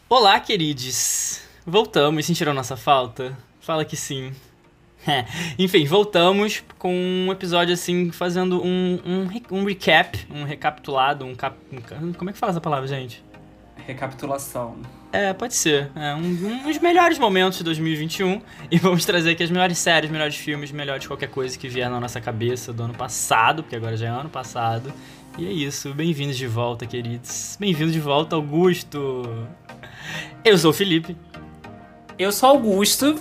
Olá, queridos! Voltamos, sentiram nossa falta? Fala que sim. Enfim, voltamos com um episódio assim, fazendo um recap, um recapitulado, como é que fala essa palavra, gente? Recapitulação. Pode ser. Uns melhores momentos de 2021 e vamos trazer aqui as melhores séries, melhores filmes, melhores qualquer coisa que vier na nossa cabeça do ano passado, porque agora já é ano passado. E é isso, bem-vindos de volta, queridos. Bem-vindo de volta, Augusto! Eu sou o Felipe. Eu sou Augusto.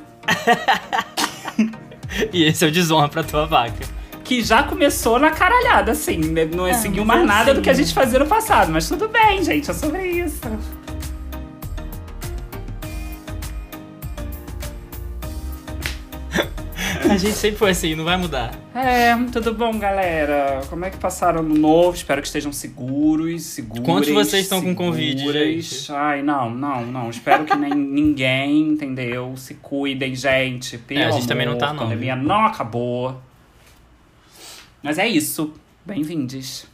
E esse é o Desonra pra Tua Vaca. Que já começou na caralhada, assim. Não seguiu mais nada do que a gente fazia no passado. Mas tudo bem, gente. É sobre isso. A gente sempre foi assim, não vai mudar. Tudo bom, galera? Como é que passaram ano novo? Espero que estejam seguros. Quantos vocês estão com Covid, gente? Ai, não. Espero que nem ninguém, entendeu? Se cuidem, gente. Pelo a gente amor, também não tá, a não. pandemia não acabou. Mas é isso. Bem-vindos.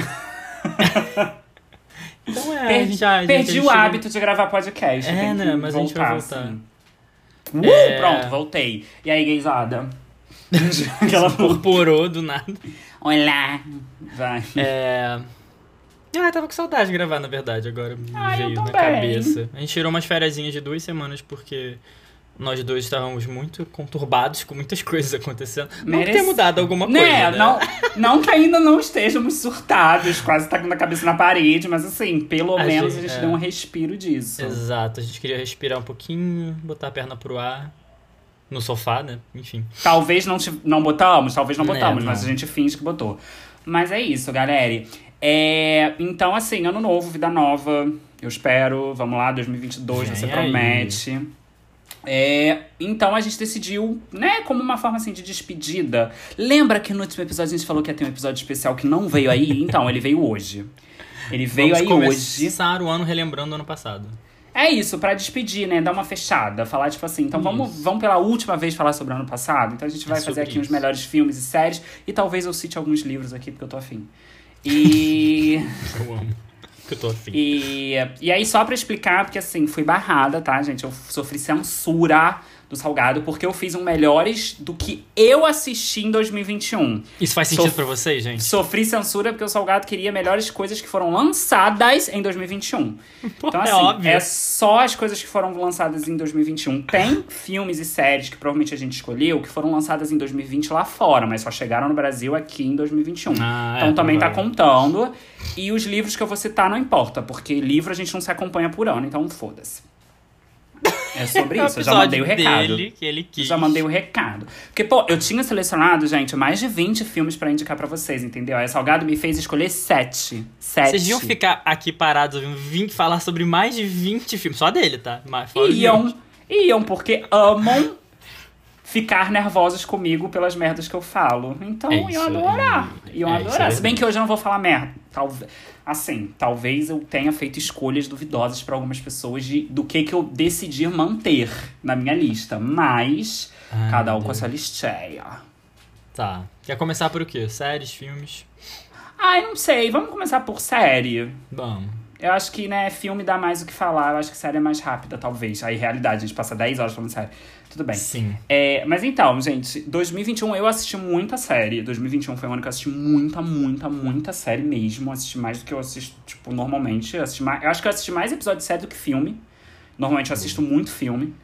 Então perdi o hábito de gravar podcast. Né? Mas a gente vai voltar. Assim. Pronto, voltei. E aí, gaysada? Aquela incorporou do nada. Olá. Vai. Tava com saudade de gravar, na verdade, agora veio na também. cabeça. A gente tirou umas fériasinhas de 2 semanas porque nós dois estávamos muito conturbados com muitas coisas acontecendo. Não que tenha mudado alguma coisa, né? Não que ainda não estejamos surtados, quase tá com a cabeça na parede, mas assim, pelo menos a gente deu um respiro disso. Exato, a gente queria respirar um pouquinho, botar a perna pro ar, no sofá, né? Enfim. Talvez não botamos, mas a gente finge que botou. Mas é isso, galera. Então, assim, ano novo, vida nova, eu espero. Vamos lá, 2022, você promete. Então a gente decidiu, né, como uma forma assim de despedida. Lembra que no último episódio a gente falou que ia ter um episódio especial que não veio aí? Então, ele veio hoje. Vamos começar o ano relembrando o ano passado. É isso, pra despedir, né? Dar uma fechada. Falar, tipo assim, então vamos pela última vez falar sobre o ano passado? Então a gente vai fazer aqui os melhores filmes e séries. E talvez eu cite alguns livros aqui, porque eu tô afim. Eu amo. Que eu tô afim. E aí, só pra explicar, porque assim, fui barrada, tá, gente? Eu sofri censura do Salgado, porque eu fiz um melhores do que eu assisti em 2021. Isso faz sentido pra vocês, gente? Sofri censura porque o Salgado queria melhores coisas que foram lançadas em 2021. Então, assim, óbvio. é só as coisas que foram lançadas em 2021. Tem filmes e séries que provavelmente a gente escolheu que foram lançadas em 2020 lá fora, mas só chegaram no Brasil aqui em 2021. Então também tá contando. E os livros que eu vou citar não importa, porque livro a gente não se acompanha por ano, então foda-se. É sobre isso, eu já mandei o recado. Que ele quis. Já mandei o recado. Porque, eu tinha selecionado, gente, mais de 20 filmes pra indicar pra vocês, entendeu? Aí a Salgado me fez escolher 7. Vocês iam ficar aqui parados ouvindo falar sobre mais de 20 filmes. Só dele, tá? Iam, porque amam ficar nervosos comigo pelas merdas que eu falo. Então, iam adorar. Se bem que hoje eu não vou falar merda. Talvez eu tenha feito escolhas duvidosas pra algumas pessoas do que eu decidi manter na minha lista. Mas, cada um com a sua listinha. Tá. Quer começar por o quê? Séries, filmes? Não sei. Vamos começar por série. Vamos. Eu acho que, né, filme dá mais o que falar. Eu acho que série é mais rápida, talvez. Aí, realidade, a gente passa 10 horas falando série. Tudo bem. Sim. Mas então, gente, 2021 eu assisti muita série. 2021 foi um ano que eu assisti muita série mesmo. Assisti mais do que eu assisto, tipo, normalmente. Eu acho que eu assisti mais episódios de série do que filme. Normalmente eu assisto muito filme.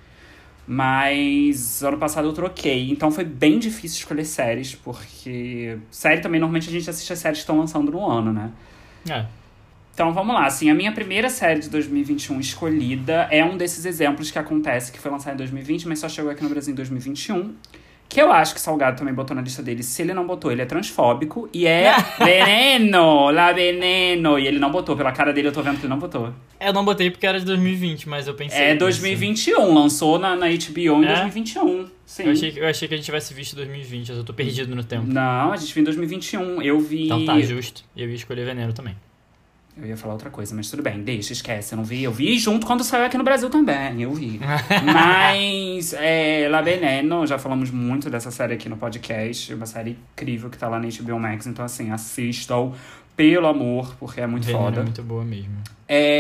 Mas ano passado eu troquei. Então foi bem difícil escolher séries, porque série também, normalmente a gente assiste as séries que estão lançando no ano, né? Então vamos lá, assim, a minha primeira série de 2021 escolhida é um desses exemplos que acontece, que foi lançado em 2020, mas só chegou aqui no Brasil em 2021. Que eu acho que Salgado também botou na lista dele. Se ele não botou, ele é transfóbico. E é Veneno, La Veneno. E ele não botou, pela cara dele eu tô vendo que ele não botou. Eu não botei porque era de 2020, mas eu pensei É 2021, lançou na HBO em 2021. Sim. Eu achei que a gente tivesse visto 2020, eu tô perdido no tempo. Não, a gente viu em 2021, eu vi... Então tá, justo. Eu ia escolher Veneno também. Eu ia falar outra coisa, mas tudo bem, deixa, esquece, eu não vi. Eu vi junto quando saiu aqui no Brasil também, eu vi. Mas, La Veneno, já falamos muito dessa série aqui no podcast. Uma série incrível que tá lá na HBO Max. Então, assim, assistam, pelo amor, porque é muito Veneno foda. é muito boa mesmo.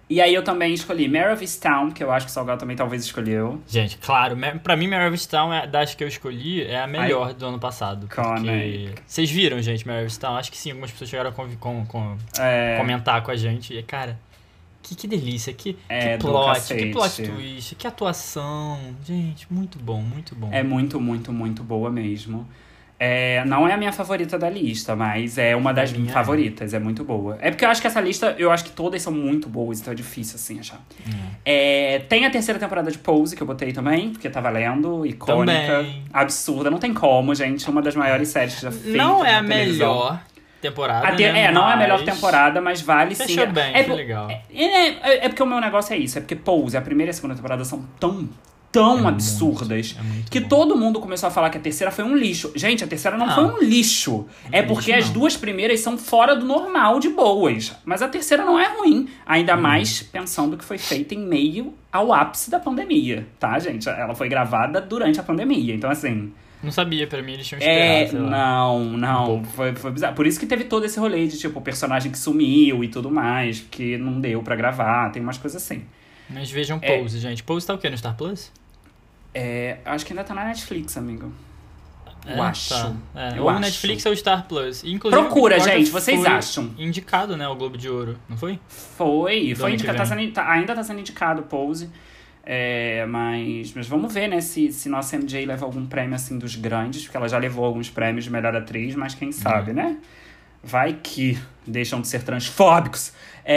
E aí eu também escolhi Mare of Easttown, que eu acho que o Salgado também talvez escolheu. Gente, claro, pra mim Mare of Easttown, das que eu escolhi, é a melhor do ano passado. Porque... Vocês viram, gente, Mare of Easttown? Acho que sim, algumas pessoas chegaram a comentar com a gente. E, cara, que delícia, que plot twist, que atuação. Gente, muito bom, muito bom. É muito, muito, muito boa mesmo. Não é a minha favorita da lista, mas é uma das favoritas, é muito boa. É porque eu acho que essa lista, eu acho que todas são muito boas, então é difícil, assim, achar. Tem a terceira temporada de Pose, que eu botei também, porque tá valendo, icônica, absurda, não tem como, gente, uma das maiores séries que já fez. Não é a melhor temporada, não é a melhor temporada, mas vale sim. Fechou bem, foi legal. É porque o meu negócio é isso, é porque Pose, a primeira e a segunda temporada são tão absurdas que bom. Todo mundo começou a falar que a terceira foi um lixo. Gente, a terceira não foi um lixo. É porque as duas primeiras são fora do normal de boas. Mas a terceira não é ruim. Ainda mais pensando que foi feita em meio ao ápice da pandemia. Tá, gente? Ela foi gravada durante a pandemia. Então, assim... Não sabia, pra mim eles tinham esperado. Não. Foi bizarro. Por isso que teve todo esse rolê de, tipo, o personagem que sumiu e tudo mais. Porque não deu pra gravar. Tem umas coisas assim. Mas vejam Pose, gente. Pose tá o quê? No Star Plus? Acho que ainda tá na Netflix, amigo. Eu acho. Tá. Ou Netflix ou Star Plus. Inclusive, procura, gente. Vocês acham? Indicado, né? O Globo de Ouro, não foi? Foi indicado. Ainda tá sendo indicado Pose. Mas vamos ver, né? Se nossa MJ leva algum prêmio, assim, dos grandes. Porque ela já levou alguns prêmios de melhor atriz. Mas quem sabe, né? Vai que deixam de ser transfóbicos.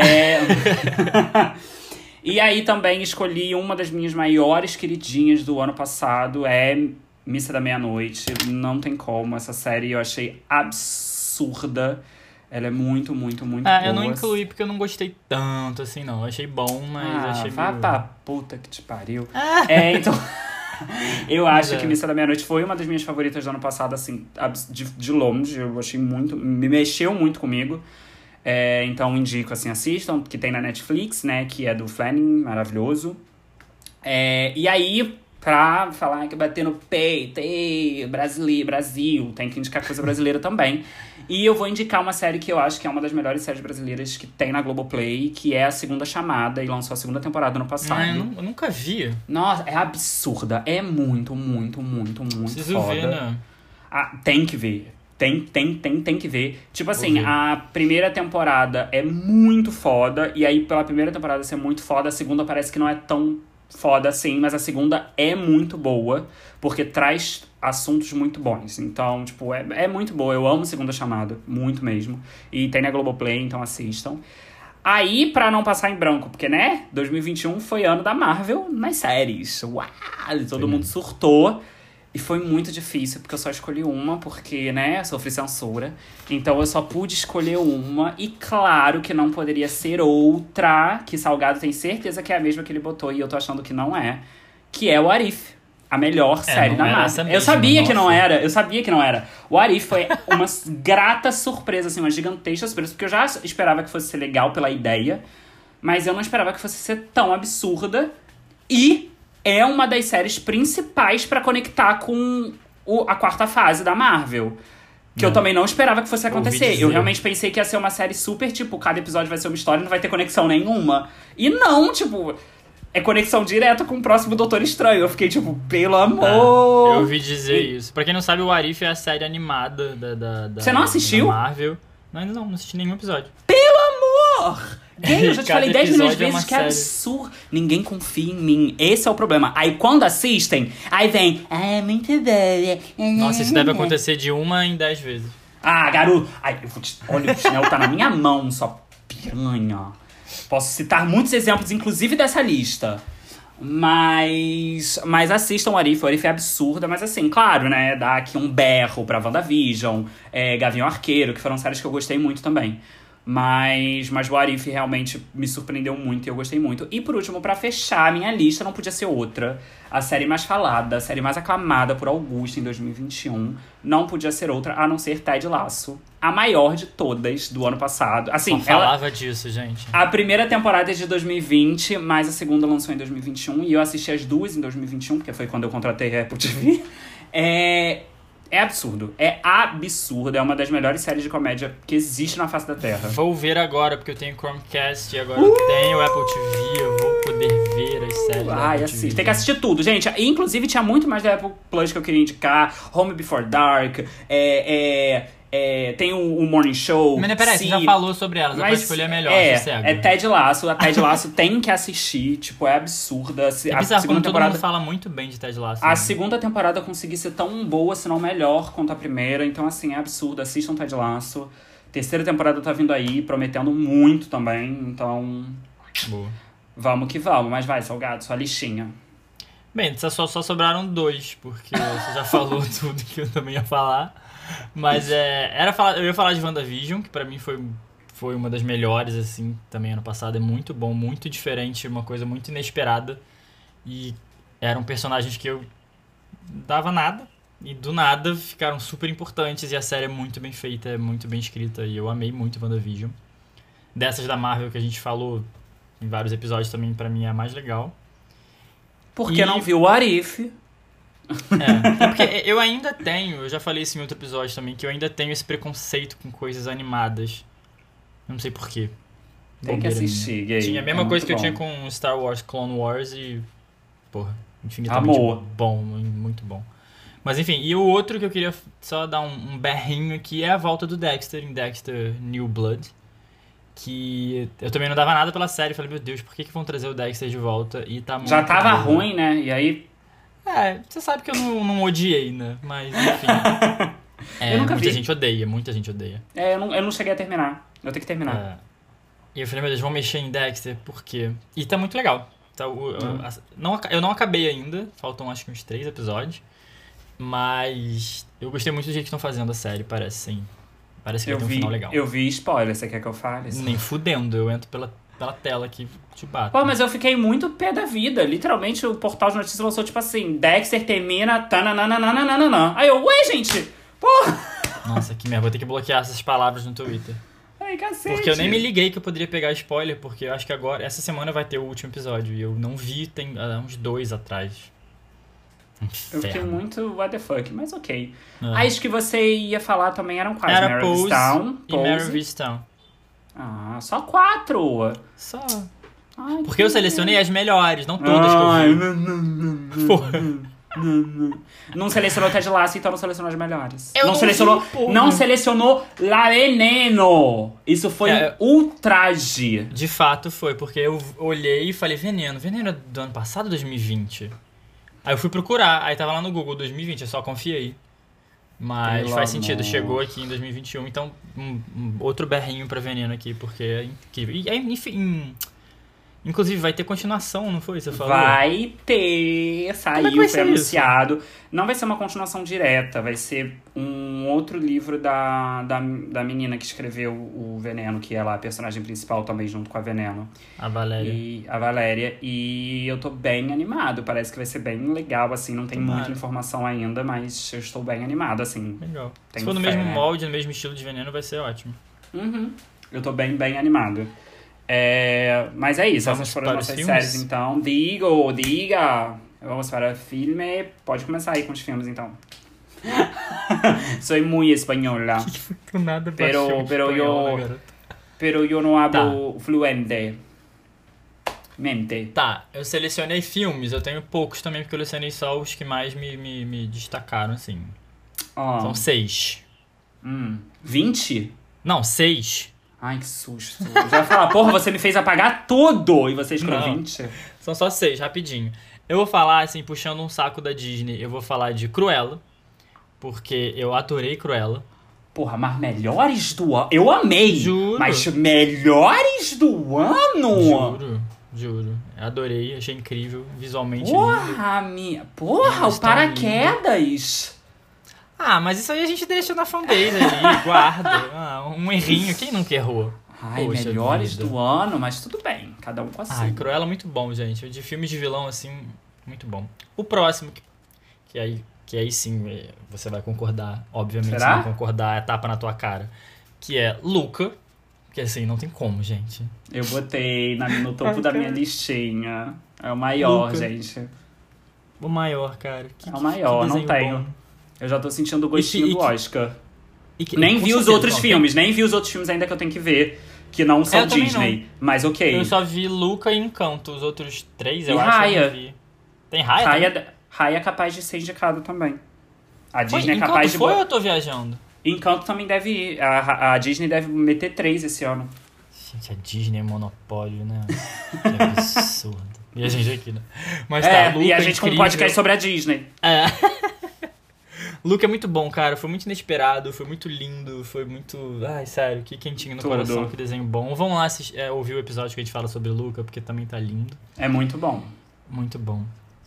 E aí também escolhi uma das minhas maiores queridinhas do ano passado, Missa da Meia-Noite. Não tem como, essa série eu achei absurda. Ela é muito, muito, muito boa. Eu não incluí porque eu não gostei tanto, assim, não. Eu achei bom, mas achei vá pra puta que te pariu. Então... eu acho que Missa da Meia-Noite foi uma das minhas favoritas do ano passado, assim, de longe. Eu achei muito... Me mexeu muito comigo. Então indico, assim, assistam, que tem na Netflix, né, que é do Flanagan, maravilhoso. E aí, pra falar que bater no peito, Brasil, tem que indicar coisa brasileira também. E eu vou indicar uma série que eu acho que é uma das melhores séries brasileiras que tem na Globoplay, que é A Segunda Chamada, e lançou a segunda temporada no passado. Eu nunca vi. Nossa, é absurda, é muito, muito, muito, muito Preciso foda. ver, né? Tem que ver. Tem que ver. Tipo assim, a primeira temporada é muito foda. E aí, pela primeira temporada ser muito foda, a segunda parece que não é tão foda assim. Mas a segunda é muito boa. Porque traz assuntos muito bons. Então, tipo, é muito boa. Eu amo Segunda Chamada. Muito mesmo. E tem na Globoplay, então assistam. Aí, pra não passar em branco, porque, né? 2021 foi ano da Marvel nas séries. Uau! Todo mundo surtou. E foi muito difícil, porque eu só escolhi uma, porque, né, sofri censura. Então eu só pude escolher uma. E claro que não poderia ser outra, que Salgado tem certeza que é a mesma que ele botou, e eu tô achando que não é. Que é o Arif, a melhor série da Marvel. Eu sabia que não era. O Arif foi uma grata surpresa, assim, uma gigantesca surpresa, porque eu já esperava que fosse ser legal pela ideia, mas eu não esperava que fosse ser tão absurda. E... é uma das séries principais pra conectar com a quarta fase da Marvel. Que eu também não esperava que fosse acontecer. Eu realmente pensei que ia ser uma série super, tipo, cada episódio vai ser uma história e não vai ter conexão nenhuma. E não, tipo, é conexão direta com o próximo Doutor Estranho. Eu fiquei, tipo, pelo amor... eu ouvi dizer isso. Pra quem não sabe, o Arif é a série animada da Você não assistiu? Da Marvel. Não assisti nenhum episódio. Pelo amor! Eu já te falei 10 milhões de vezes que é absurdo. Ninguém confia em mim. Esse é o problema. Aí quando assistem, aí vem... é muito boa. Nossa, isso deve acontecer de 1 em 10 vezes. Garoto. Olha, o chinelo tá na minha mão, só piranha. Posso citar muitos exemplos, inclusive dessa lista. Mas assistam o Arif é absurda. Mas assim, claro, né? Dá aqui um berro pra WandaVision, Gavião Arqueiro, que foram séries que eu gostei muito também. Mas o Arif realmente me surpreendeu muito e eu gostei muito. E por último, pra fechar a minha lista, não podia ser outra. A série mais falada, a série mais aclamada por Augusto em 2021. Não podia ser outra, a não ser Ted Lasso. A maior de todas do ano passado. Assim, só falava disso, gente. A primeira temporada é de 2020, mas a segunda lançou em 2021. E eu assisti as duas em 2021, porque foi quando eu contratei a Apple TV. É absurdo. É absurdo. É uma das melhores séries de comédia que existe na face da Terra. Vou ver agora, porque eu tenho Chromecast e agora eu tenho Apple TV, eu vou poder ver as séries da Apple assiste. TV. Tem que assistir tudo, gente. Inclusive, tinha muito mais da Apple Plus que eu queria indicar. Home Before Dark. Tem o Morning Show. Mas peraí, você já falou sobre elas. Você pode escolher a melhor, sossego. É Ted Lasso. A Ted Lasso tem que assistir. Tipo, é absurda. É bizarro como todo mundo fala muito bem de Ted Lasso. A segunda temporada consegui ser tão boa, se não melhor, quanto a primeira. Então, assim, é absurdo. Assistam Ted Lasso. Terceira temporada tá vindo aí, prometendo muito também. Então, boa. Vamos que vamos. Mas vai, Salgado, sua listinha. Bem, só sobraram 2, porque você já falou tudo que eu também ia falar. Mas eu ia falar de WandaVision, que pra mim foi uma das melhores, assim, também ano passado. É muito bom, muito diferente, uma coisa muito inesperada. E eram personagens que eu dava nada, e do nada ficaram super importantes. E a série é muito bem feita, é muito bem escrita, e eu amei muito WandaVision. Dessas da Marvel que a gente falou em vários episódios também, pra mim é a mais legal. Porque não viu o What If? Porque eu ainda tenho, eu já falei isso em outro episódio também, que eu ainda tenho esse preconceito com coisas animadas. Eu não sei porquê. Tem que assistir, gay. Tinha a mesma coisa que eu tinha com Star Wars, Clone Wars e... Porra, infinitamente bom, muito bom. Mas enfim, e o outro que eu queria só dar um berrinho aqui é a volta do Dexter, em Dexter New Blood. Que eu também não dava nada pela série. Falei, meu Deus, por que vão trazer o Dexter de volta? E tá muito já tava bom. ruim, né? E aí... Você sabe que eu não odiei, né? Mas, enfim. Eu nunca vi. Muita gente odeia. Eu não cheguei a terminar. Eu tenho que terminar. E eu falei, meu Deus, vão mexer em Dexter, por quê? E tá muito legal. Eu não acabei ainda, faltam acho que uns 3 episódios. Mas eu gostei muito do jeito que estão fazendo a série, parece sim. Parece que vai ter um final legal. Eu vi spoiler, você quer que eu fale? Nem fudendo, eu entro pela tela aqui te bato. Pô, mas eu fiquei muito pé da vida. Literalmente, o portal de notícias lançou tipo assim, Dexter termina, tananana. Aí eu, ué, gente, porra. Nossa, que merda, vou ter que bloquear essas palavras no Twitter. Ai, cacete. Porque eu nem me liguei que eu poderia pegar spoiler, porque eu acho que agora, essa semana vai ter o último episódio, e eu não vi, tem uns 2 atrás. Eu fiquei muito what the fuck, mas ok. As que você ia falar também eram quais? Era Mare of Pose Easttown, e Mare of Easttown. Só 4. Só. Ai, porque eu selecionei as melhores, não todas que eu vi. Porra. Não selecionou Ted Lasso, então não selecionou as melhores. Não selecionou La Veneno. Isso foi um ultraje. De fato foi, porque eu olhei e falei, Veneno é do ano passado ou 2020? Aí eu fui procurar, aí tava lá no Google 2020, eu só confiei. Mas Pelo faz sentido, amor. chegou aqui em 2021, então outro berrinho pra Veneno aqui, porque é incrível. E enfim, inclusive vai ter continuação, não foi? Você falou? Vai ter, saiu, vai foi ser anunciado. Isso? Não vai ser uma continuação direta, vai ser um outro livro da menina que escreveu o Veneno, que é lá a personagem principal também, junto com a Veneno. A Valéria. E eu tô bem animado, parece que vai ser bem legal, assim, não tem Tomara. muita informação ainda, mas eu estou bem animado, assim. Legal. Se for no mesmo molde, no mesmo estilo de Veneno, vai ser ótimo. Eu tô bem animado. Mas é isso, essas foram as nossas séries, então. Diga! Vamos para o filme. Pode começar aí com os filmes, então. Soy muy española. Pero yo no hablo fluente. Tá, eu selecionei filmes, eu tenho poucos também, porque eu selecionei só os que mais me destacaram, assim. São 6. 20? Não, 6. Ai, que susto. Eu já ia falar, porra, você me fez apagar tudo! E você escreveu 20? São só 6, rapidinho. Eu vou falar, assim, puxando um saco da Disney, eu vou falar de Cruella, porque eu adorei Cruella. Porra, mas melhores do ano? Eu amei! Juro. Mas melhores do ano? Juro. Adorei, achei incrível, visualmente Porra, lindo. Porra, o paraquedas! Mas isso aí a gente deixa na fanbase ali, guarda. Um errinho, quem nunca errou? Ai, poxa, melhores do ano, mas tudo bem, cada um com a sua. Cruella é muito bom, gente. De filmes de vilão, assim, muito bom. O próximo, que aí sim você vai concordar, obviamente. Será? Se não concordar, é tapa na tua cara. Que é Luca, que assim, não tem como, gente. Eu botei no topo da minha listinha. É o maior, Luca. gente. O maior, cara. É o maior, não tenho. Eu já tô sentindo o gostinho do Oscar. Nem vi os outros filmes, nem vi os outros filmes ainda que eu tenho que ver, que não são Disney, mas ok. Eu só vi Luca e Encanto, os outros 3 eu acho Raya. que eu não vi. Tem Raya? Raya é capaz de ser indicado também. A Disney Encanto é capaz de... foi ou eu tô viajando? Encanto também deve ir. A Disney deve meter 3 esse ano. Gente, a Disney é monopólio, né? Que absurdo. E a gente aqui, né? Mas tá, Luca e a gente com um podcast sobre a Disney. É. Luca é muito bom, cara. Foi muito inesperado, foi muito lindo, foi muito... Ai, sério, que quentinho no coração, que desenho bom. Vamos lá ouvir o episódio que a gente fala sobre Luca, porque também tá lindo. É muito bom. Muito bom.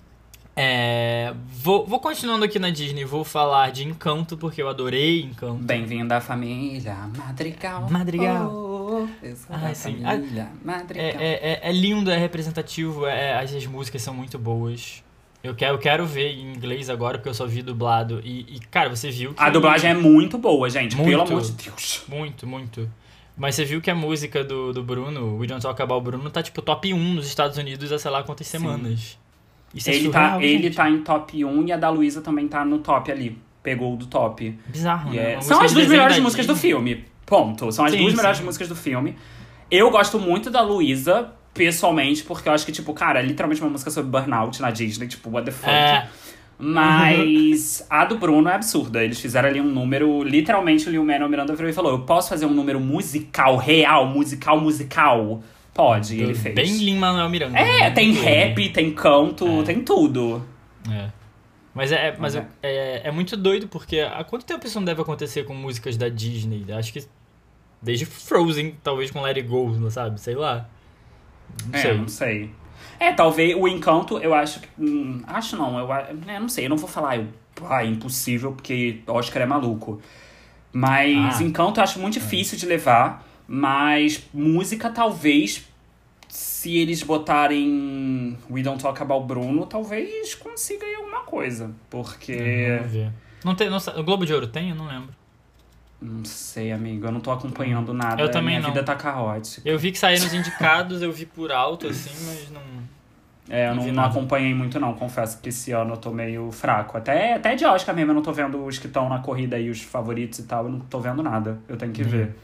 Vou continuando aqui na Disney, vou falar de Encanto, porque eu adorei Encanto. Bem-vindo à família Madrigal. Ai, sim. Madrigal. É lindo, é representativo, as músicas são muito boas. Eu quero ver em inglês agora, porque eu só vi dublado. E cara, você viu que... A dublagem é muito boa, gente. Pelo amor de Deus. Muito, muito. Mas você viu que a música do Bruno, We Don't Talk About Bruno, tá tipo top 1 nos Estados Unidos há sei lá quantas semanas. Isso é surreal, ele tá em top 1 e a da Luísa também tá no top ali. Pegou o do top. Bizarro, né? São as 2 melhores músicas do filme. Ponto. São as 2 melhores músicas do filme. Eu gosto muito da Luísa, pessoalmente, porque eu acho que, tipo, cara, é literalmente uma música sobre burnout na Disney, tipo, what the fuck. Mas a do Bruno é absurda. Eles fizeram ali um número, literalmente o Lin-Manuel Miranda virou e falou: eu posso fazer um número musical, real, musical? Pode, ele fez. Bem Lin-Manuel Miranda. Tem rap, tem canto, tem tudo. Mas é muito doido, porque há quanto tempo isso não deve acontecer com músicas da Disney? Acho que desde Frozen, talvez com Let It Go, sabe? Sei lá. Não sei. Talvez o Encanto, eu acho que... acho não, eu não sei, eu não vou falar impossível, porque Oscar é maluco. Mas Encanto eu acho muito difícil de levar, mas música talvez, se eles botarem We Don't Talk About Bruno, talvez consiga aí alguma coisa, porque... Vamos ver. O Globo de Ouro tem? Eu não lembro. Não sei, amigo. Eu não tô acompanhando nada. Eu também não. Minha vida tá caótica. Eu vi que saíram os indicados, eu vi por alto, assim, mas não... Eu não acompanhei muito, não. Confesso que esse ano eu tô meio fraco. Até de Oscar mesmo, eu não tô vendo os que estão na corrida aí, os favoritos e tal. Eu não tô vendo nada. Eu tenho que ver.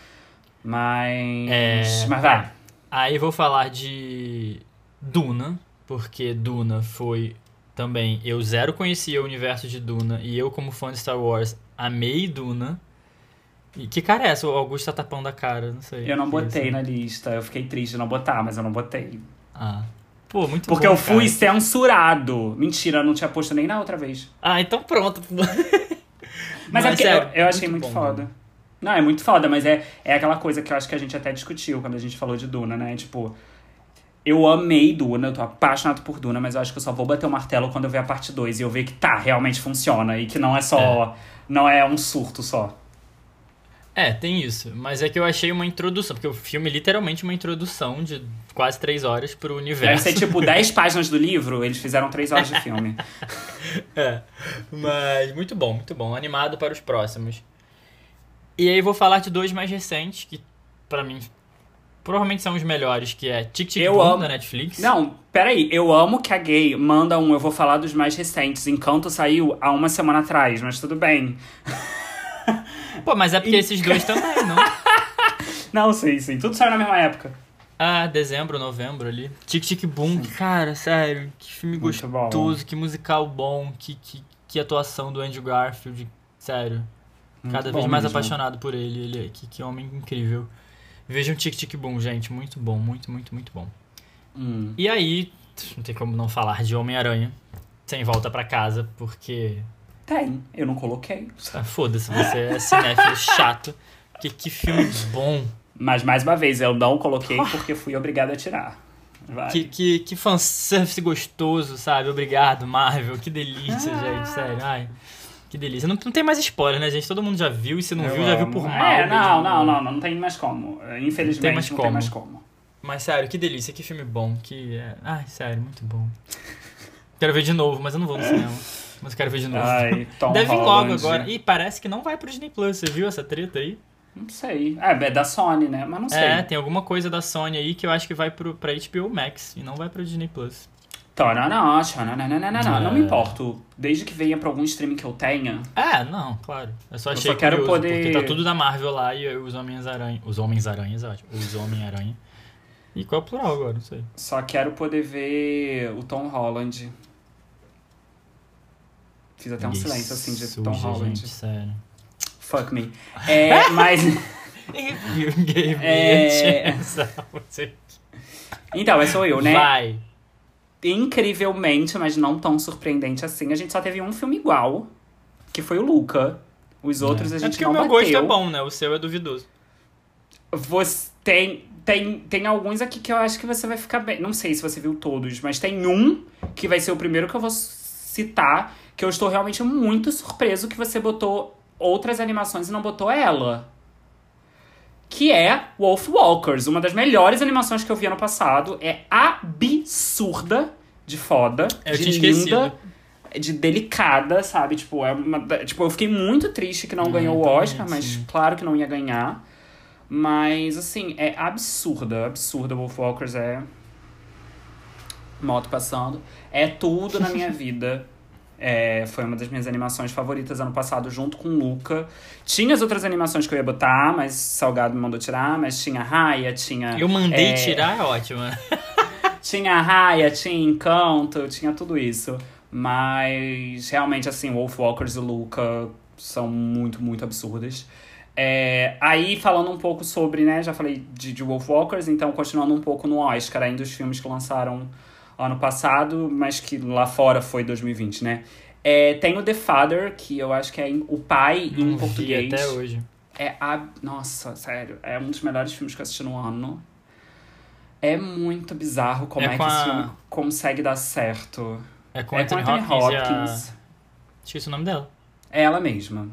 Mas vai. Aí vou falar de Duna, porque Duna foi também... Eu zero conhecia o universo de Duna, e eu, como fã de Star Wars, amei Duna. E que cara é essa? O Augusto tá tapando a cara, não sei. Eu não botei na lista. Eu fiquei triste de não botar, mas eu não botei. Pô, muito Porque bom, eu fui cara. Censurado. Mentira, eu não tinha posto nem na outra vez. Então pronto. Mas é porque sério, eu achei muito bom, foda. Mano. Não, é muito foda, mas é aquela coisa que eu acho que a gente até discutiu quando a gente falou de Duna, né? Tipo, eu amei Duna, eu tô apaixonado por Duna, mas eu acho que eu só vou bater o martelo quando eu ver a parte 2 e eu ver que realmente funciona e que não é só... Não é um surto só. Tem isso. Mas é que eu achei uma introdução, porque o filme é literalmente uma introdução de quase 3 horas pro universo. Deve ser tipo 10 páginas do livro, eles fizeram 3 horas de filme. Mas muito bom, muito bom. Animado para os próximos. E aí vou falar de 2 mais recentes, que pra mim provavelmente são os melhores, que é Tic Tic Boom da Netflix. Não, peraí, eu amo que a Gay manda eu vou falar dos mais recentes. Encanto saiu há 1 semana atrás, mas tudo bem. Pô, mas é porque esses 2 também, não? Não, sim. Tudo saiu na mesma época. Dezembro, novembro ali. Tic Tic Boom, cara, sério. Que filme muito gostoso, bom. Que musical bom, que atuação do Andrew Garfield, sério. Cada muito vez mais mesmo. Apaixonado por ele. Que homem incrível. Vejam Tic Tic Boom, gente. Muito bom, muito bom. E aí, não tem como não falar de Homem-Aranha. Sem volta pra casa, porque... eu não coloquei. Foda-se, você é cinéfilo chato. Que filme bom. Mas, mais uma vez, eu não coloquei porque fui obrigado a tirar. Vai. Que fanservice gostoso, sabe? Obrigado, Marvel. Que delícia, gente. Sério, que delícia. Não tem mais spoiler, né, gente? Todo mundo já viu, e se não viu, já viu por mal. Não tem mais como. Infelizmente, não tem mais como. Mas, sério, que delícia, que filme bom. Sério, muito bom. Quero ver de novo, mas eu não vou no cinema. Mas eu quero ver de novo. Tom Deve vir logo Holland. agora. E parece que não vai pro Disney Plus. Você viu essa treta aí? Não sei. É da Sony, né? Mas não sei. Tem alguma coisa da Sony aí que eu acho que vai pra HBO Max e não vai pro Disney Plus. Tananã, xananana, não me importo. Desde que venha pra algum streaming que eu tenha. Não, claro. Eu só Eu achei só quero curioso, poder- porque tá tudo da Marvel lá e os Homens-Aranha... Os Homens-Aranhas, é ótimo. Os Homem-Aranha. E qual é o plural agora? Não sei. Só quero poder ver o Tom Holland. Fiz até um Ninguém silêncio assim de suja, Tom Holland. gente, sério. Fuck me. Mas. If you gave me É. a chance, I would take- Então, esse sou eu, né? Vai. Incrivelmente, mas não tão surpreendente assim, a gente só teve um filme igual, que foi o Luca. Os outros a É gente porque não o meu bateu. gosto é bom, né? O seu é duvidoso. Você tem alguns aqui que eu acho que você vai ficar bem. Não sei se você viu todos, mas tem um que vai ser o primeiro que eu vou citar, que eu estou realmente muito surpreso que você botou outras animações e não botou ela. Que é Wolfwalkers, uma das melhores animações que eu vi ano passado. É absurda de foda, Eu de tinha linda, esquecido. de delicada, sabe? Tipo, eu fiquei muito triste que não ganhou o também, Oscar, mas sim. claro que não ia ganhar. Mas, assim, é absurda. Wolfwalkers é... Moto passando. É tudo na minha vida. Foi uma das minhas animações favoritas ano passado, junto com Luca. Tinha as outras animações que eu ia botar, mas Salgado me mandou tirar. Mas tinha Raya, tinha... Eu mandei tirar, é ótimo. Tinha Raya, tinha Encanto, tinha tudo isso. Mas, realmente, assim, Wolfwalkers e Luca são muito, muito absurdas. Aí, falando um pouco sobre, né, já falei de Wolfwalkers, então continuando um pouco no Oscar, ainda dos filmes que lançaram ano passado, mas que lá fora foi 2020, né? Tem o The Father, que eu acho que é o pai em Vi português. até hoje. Nossa, sério, é um dos melhores filmes que eu assisti no ano. É muito bizarro como É é com que esse a- filme consegue dar certo. É com Anthony Hopkins. Esqueci o nome dela. É ela mesma.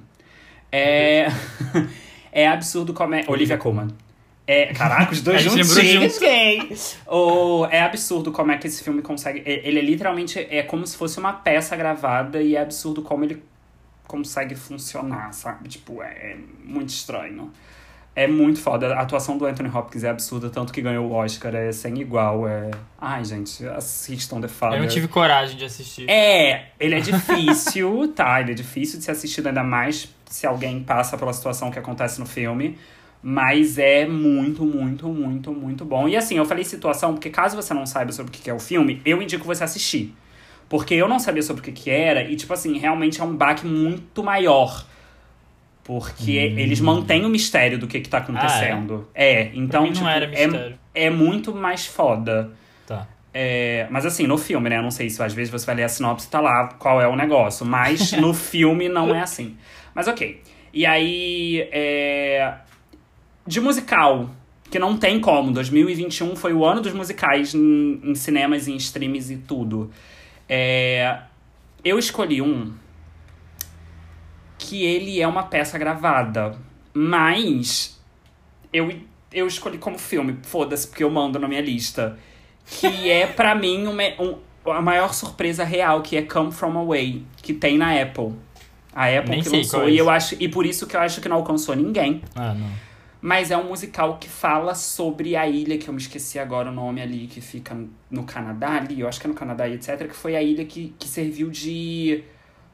É absurdo como é... Olivia Colman. Caraca, os dois A gente lembrou juntinhos, junto. gay! É absurdo como é que esse filme consegue... Ele é literalmente... É como se fosse uma peça gravada e é absurdo como ele consegue funcionar, sabe? Tipo, é muito estranho. É muito foda. A atuação do Anthony Hopkins é absurda, tanto que ganhou o Oscar. É sem igual. Ai, gente, assistam The Father. Eu não tive coragem de assistir. Ele é difícil, tá? Ele é difícil de ser assistido, ainda mais se alguém passa pela situação que acontece no filme. Mas é muito, muito, muito, muito bom. E assim, eu falei situação porque caso você não saiba sobre o que é o filme, eu indico você assistir. Porque eu não sabia sobre o que era e, tipo assim, realmente é um baque muito maior. Porque eles mantêm o mistério do que tá acontecendo. Então, Pra mim não era mistério. é muito mais foda. Tá. Mas assim, no filme, né? Eu não sei se às vezes você vai ler a sinopse e tá lá qual é o negócio. Mas no filme não é assim. Mas ok. E aí, de musical, que não tem como. 2021 foi o ano dos musicais em cinemas, em streams e tudo. Eu escolhi um que ele é uma peça gravada. Mas eu escolhi como filme. Foda-se, porque eu mando na minha lista. Que é, pra mim, a maior surpresa real, que é Come From Away, que tem na Apple. A Apple Nem que sei lançou, qual é e por isso que eu acho que não alcançou ninguém. Não. Mas é um musical que fala sobre a ilha, que eu me esqueci agora o nome ali, que fica no Canadá ali, eu acho que é no Canadá e etc, que foi a ilha que serviu de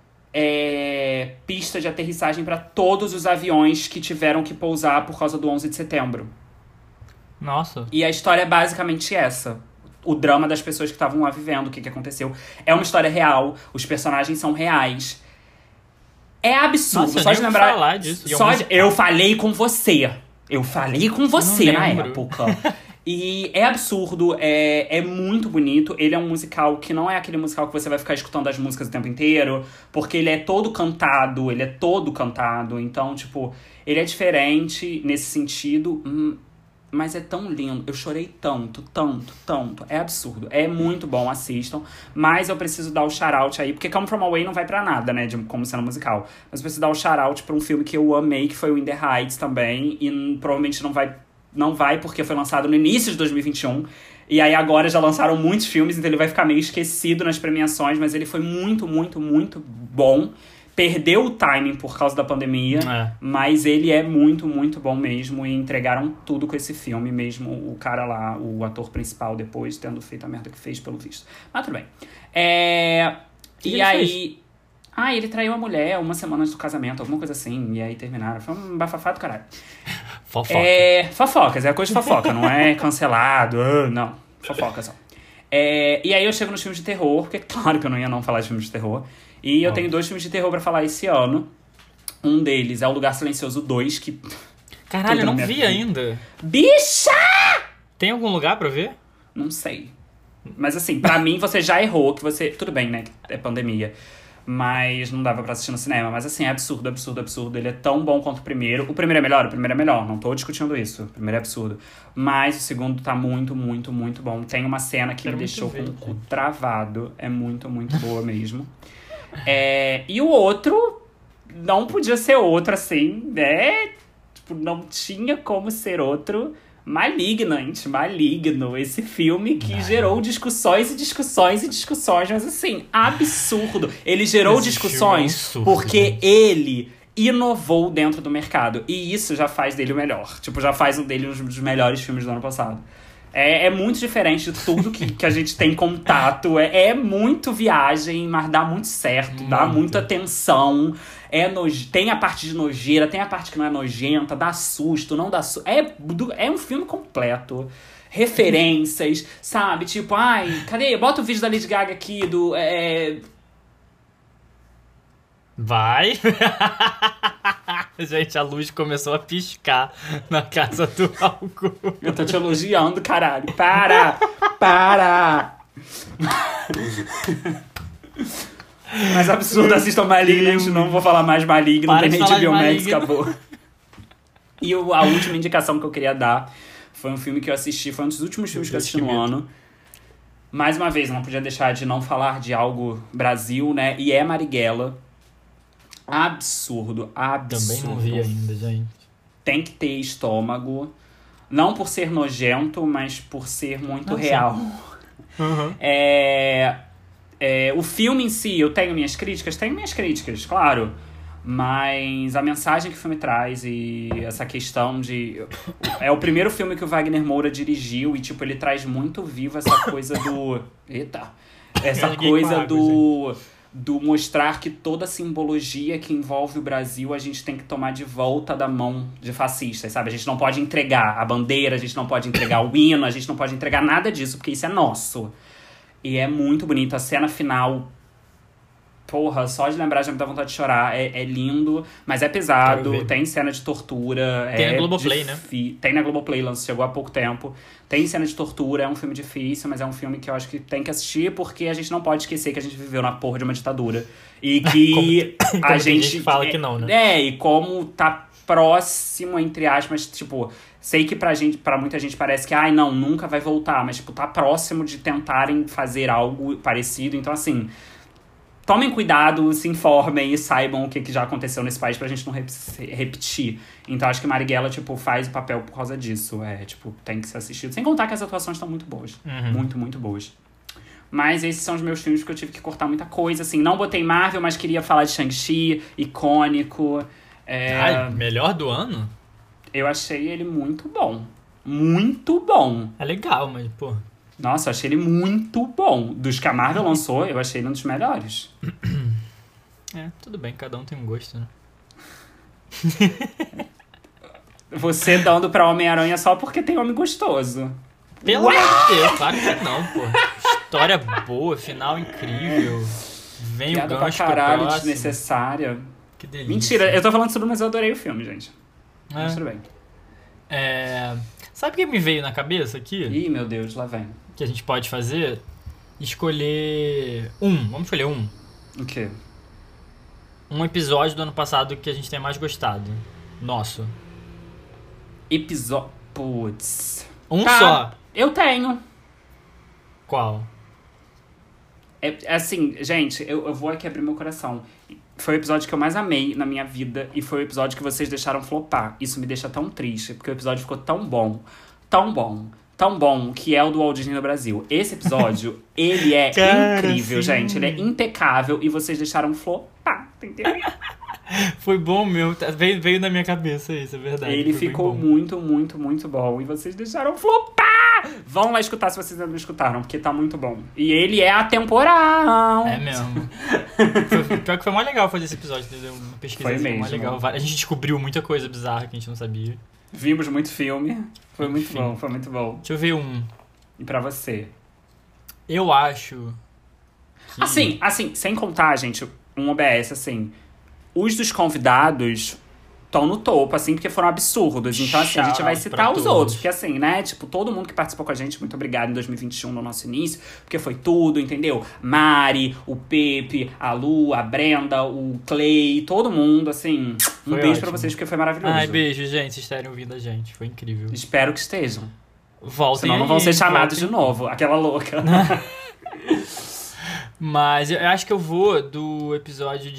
pista de aterrissagem para todos os aviões que tiveram que pousar por causa do 11 de setembro. Nossa. E a história é basicamente essa. O drama das pessoas que estavam lá vivendo, o que aconteceu. É uma história real, os personagens são reais. É absurdo, Nossa, só eu de nem ouvi lembrar. falar disso. E é um Só de, musical. eu falei com você. Eu falei com você na lembro. época. E é absurdo, é muito bonito. Ele é um musical que não é aquele musical que você vai ficar escutando as músicas o tempo inteiro, porque ele é todo cantado, Então, tipo, ele é diferente nesse sentido, mas é tão lindo. Eu chorei tanto. É absurdo. É muito bom, assistam. Mas eu preciso dar o shout-out aí, porque Come From Away não vai pra nada, né, como cena musical. Mas eu preciso dar o shout-out pra um filme que eu amei, que foi o In The Heights também. E provavelmente não vai porque foi lançado no início de 2021. E aí agora já lançaram muitos filmes, então ele vai ficar meio esquecido nas premiações. Mas ele foi muito, muito, muito bom. perdeu o timing por causa da pandemia, mas ele é muito, muito bom mesmo. E entregaram tudo com esse filme mesmo. O cara lá, o ator principal, depois tendo feito a merda que fez, pelo visto. Mas tudo bem. E aí... ele traiu a mulher 1 semana antes do casamento, alguma coisa assim. E aí terminaram. Foi um bafafá do caralho. Fofoca. Fofocas, é coisa de fofoca, não é cancelado. Não, fofoca só. E aí eu chego nos filmes de terror, porque claro que eu não ia não falar de filmes de terror. E eu tenho 2 filmes de terror pra falar esse ano. Um deles é O Lugar Silencioso 2, que... Caralho, eu não vi ainda. Bicha! Tem algum lugar pra ver? Não sei. Mas assim, pra mim você já errou, que você... Tudo bem, né, que é pandemia. Mas não dava pra assistir no cinema. Mas assim, é absurdo, absurdo, absurdo. Ele é tão bom quanto o primeiro. O primeiro é melhor? O primeiro é melhor. Não tô discutindo isso. O primeiro é absurdo. Mas o segundo tá muito, muito, muito bom. Tem uma cena que me deixou com o cu travado. É muito, muito boa mesmo. E o outro não podia ser outro, assim, né? Tipo, não tinha como ser outro. Maligno. Esse filme que gerou discussões e discussões e discussões. Mas assim, absurdo. Ele gerou discussões porque ele inovou dentro do mercado. E isso já faz dele o melhor. Tipo, já faz dele um dos melhores filmes do ano passado. É muito diferente de tudo que a gente tem contato. É muito viagem, mas dá muito certo. Dá muita atenção. Tem a parte de nojeira, tem a parte que não é nojenta. Dá susto, não dá susto. É um filme completo. Referências, sabe? Tipo, cadê? Bota o vídeo da Lady Gaga aqui do... Vai! Gente, a luz começou a piscar na casa do álcool. Eu tô te elogiando, caralho. Para! Mas absurdo, assistam Malignant. Não vou falar mais Maligno. Não tem nem HBO Max, acabou. E a última indicação que eu queria dar foi um filme que eu assisti. Foi um dos últimos filmes que eu assisti no ano. Mais uma vez, não podia deixar de não falar de algo Brasil, né? E é Marighella. Absurdo. Também não vi ainda, gente. Tem que ter estômago. Não por ser nojento, mas por ser muito real. Uhum. O filme em si, eu tenho minhas críticas? Tenho minhas críticas, claro. Mas a mensagem que o filme traz e essa questão de... É o primeiro filme que o Wagner Moura dirigiu e, tipo, ele traz muito vivo essa coisa do... Essa coisa do mostrar que toda a simbologia que envolve o Brasil a gente tem que tomar de volta da mão de fascistas, sabe? A gente não pode entregar a bandeira, a gente não pode entregar o hino, a gente não pode entregar nada disso, porque isso é nosso. E é muito bonito. A cena final... Porra, só de lembrar já me dá vontade de chorar. É lindo, mas é pesado. Tem cena de tortura. Tem na Globoplay, né? Tem na Globoplay, chegou há pouco tempo. Tem cena de tortura, é um filme difícil, mas é um filme que eu acho que tem que assistir, porque a gente não pode esquecer que a gente viveu na porra de uma ditadura. E que a gente fala que não, né? E como tá próximo, entre aspas, tipo... Sei que pra muita gente parece que, não, nunca vai voltar. Mas, tipo, tá próximo de tentarem fazer algo parecido. Então, assim... Tomem cuidado, se informem e saibam o que já aconteceu nesse país pra gente não repetir. Então, acho que Marighella, tipo, faz o papel por causa disso. Tipo, tem que ser assistido. Sem contar que as atuações estão muito boas. Uhum. Muito, muito boas. Mas esses são os meus filmes que eu tive que cortar muita coisa, assim. Não botei Marvel, mas queria falar de Shang-Chi, icônico. Melhor do ano? Eu achei ele muito bom. Muito bom. É legal, mas, pô... Nossa, eu achei ele muito bom. Dos que a Marvel lançou, eu achei ele um dos melhores. Tudo bem, cada um tem um gosto, né? Você dando pra Homem-Aranha só porque tem homem gostoso. Pelo amor de Deus, claro que não, pô. História boa, final incrível. Vem piada o gancho pra caralho, pro próximo. Desnecessária. Que delícia. Mentira, eu tô falando sobre, mas eu adorei o filme, gente. Mas tudo bem. Sabe o que me veio na cabeça aqui? Ih, meu Deus, lá vem. Que a gente pode fazer? Escolher Vamos escolher um. O quê? Um episódio do ano passado que a gente tenha mais gostado. Nosso. Putz. Só. Eu tenho. Qual? Assim, gente, eu vou aqui abrir meu coração. Foi o episódio que eu mais amei na minha vida e foi o episódio que vocês deixaram flopar. Isso me deixa tão triste, porque o episódio ficou tão bom, que é o do Walt Disney no Brasil. Esse episódio, ele é incrível, sim. gente. Ele é impecável e vocês deixaram flopar. entendeu? Foi bom mesmo, veio na minha cabeça isso, é verdade. Ele foi bem ficou bom. muito, muito, muito bom. E vocês deixaram flopar! Vão lá escutar se vocês ainda não escutaram, porque tá muito bom. E ele é atemporal. É mesmo. Pior que foi mais legal fazer esse episódio, entendeu? Uma pesquisa Foi assim, mesmo. mais legal. A gente descobriu muita coisa bizarra que a gente não sabia. Vimos muito filme. Foi muito Enfim. bom, foi muito bom. Deixa eu ver um. E pra você? Eu acho que... Assim, sem contar, gente, um OBS, assim, os dos convidados estão no topo, assim, porque foram absurdos. Então, assim, a gente vai Shout citar out os pra outros. todos. Porque, assim, né, tipo, todo mundo que participou com a gente, muito obrigado em 2021 no nosso início, porque foi tudo, entendeu? Mari, o Pepe, a Lu, a Brenda, o Clay, todo mundo, assim, um Foi beijo pra ótimo. vocês, porque foi maravilhoso. Ai, beijo, gente, vocês estarem ouvindo a gente. Foi incrível. Espero que estejam. Voltem Senão não aí, vão ser chamados voltem. de novo, aquela louca. Mas eu acho que eu vou do episódio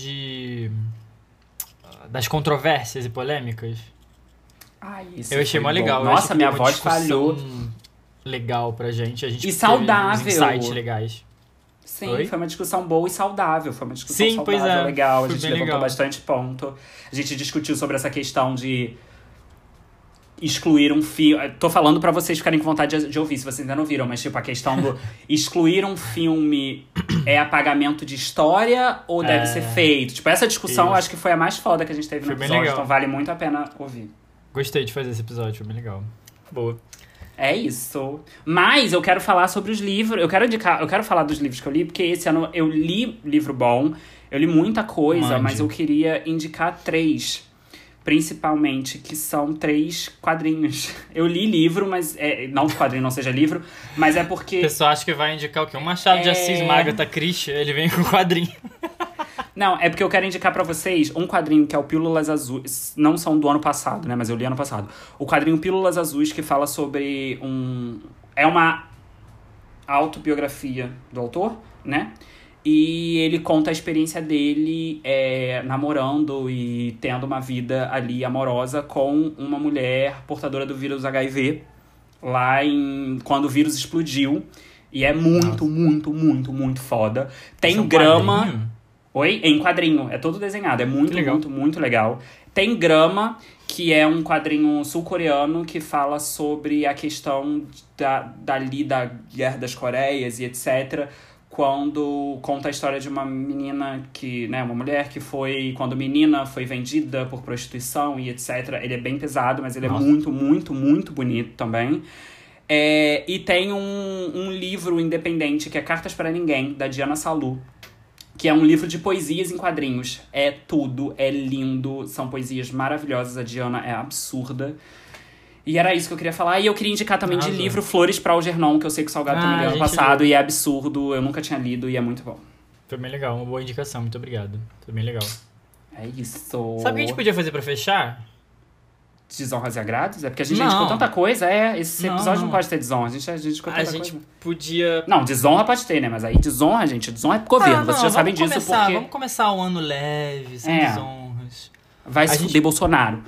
das controvérsias e polêmicas. Ai, isso Eu achei foi mó bom. legal. Eu Nossa, achei que minha deu uma voz discussão falhou. legal pra gente. A gente E teve saudável. uns insights legais. Sim, Oi? foi uma discussão boa e saudável. Foi uma discussão Sim, saudável, pois é. legal. A Foi gente bem levantou legal. bastante ponto. A gente discutiu sobre essa questão de excluir um filme. Tô falando pra vocês ficarem com vontade de ouvir, se vocês ainda não viram, mas tipo, a questão do excluir um filme é apagamento de história ou deve ser feito? Tipo, essa discussão eu Isso. acho que foi a mais foda que a gente teve Foi no bem episódio, legal. então vale muito a pena ouvir. Gostei de fazer esse episódio, foi bem legal. Boa. É isso. Mas eu quero falar sobre os livros. Eu quero falar dos livros que eu li, porque esse ano eu li livro bom, eu li muita coisa, Mande. mas eu queria indicar 3. Principalmente, que são 3 quadrinhos. Eu li livro, mas... não que quadrinho não seja livro, mas é O porque... pessoal acha que vai indicar o quê? Um Machado de Assis, uma Agatha Christie, ele vem com quadrinho. Não, é porque eu quero indicar pra vocês um quadrinho que é o Pílulas Azuis. Não são do ano passado, né? Mas eu li ano passado. O quadrinho Pílulas Azuis, que fala sobre é uma autobiografia do autor, né? E ele conta a experiência dele namorando e tendo uma vida ali amorosa com uma mulher portadora do vírus HIV quando o vírus explodiu. E é muito, muito, muito, muito foda. Tem Esse é um grama... quadrinho? Oi? Em quadrinho. É todo desenhado. É muito, legal. muito, muito legal. Tem Grama, que é um quadrinho sul-coreano que fala sobre a questão da Guerra das Coreias e etc., quando conta a história de uma menina uma mulher que quando menina foi vendida por prostituição e etc. Ele é bem pesado, mas ele Nossa. é muito, muito, muito bonito também. E tem um livro independente que é Cartas para Ninguém, da Diana Salu, que é um livro de poesias em quadrinhos. É tudo, é lindo, são poesias maravilhosas, a Diana é absurda. E era isso que eu queria falar. E eu queria indicar também de Arrasou. livro Flores para Algernon, que eu sei que o Salgado também leu ano gente passado, leu. e é absurdo, eu nunca tinha lido e é muito bom. Foi bem legal, uma boa indicação, muito obrigado. Foi bem legal. É isso. Sabe o que a gente podia fazer pra fechar? Desonras e agrados? É porque a gente já Não. indicou tanta coisa, esse Não, episódio não não. pode ter desonra, a gente indicou A tanta gente coisa. podia... Não, desonra pode ter, né? Mas aí desonra, gente, desonra é pro governo, vocês já sabem disso, porque Vamos começar o ano leve, sem desonras. vai se a gente- fuder Bolsonaro.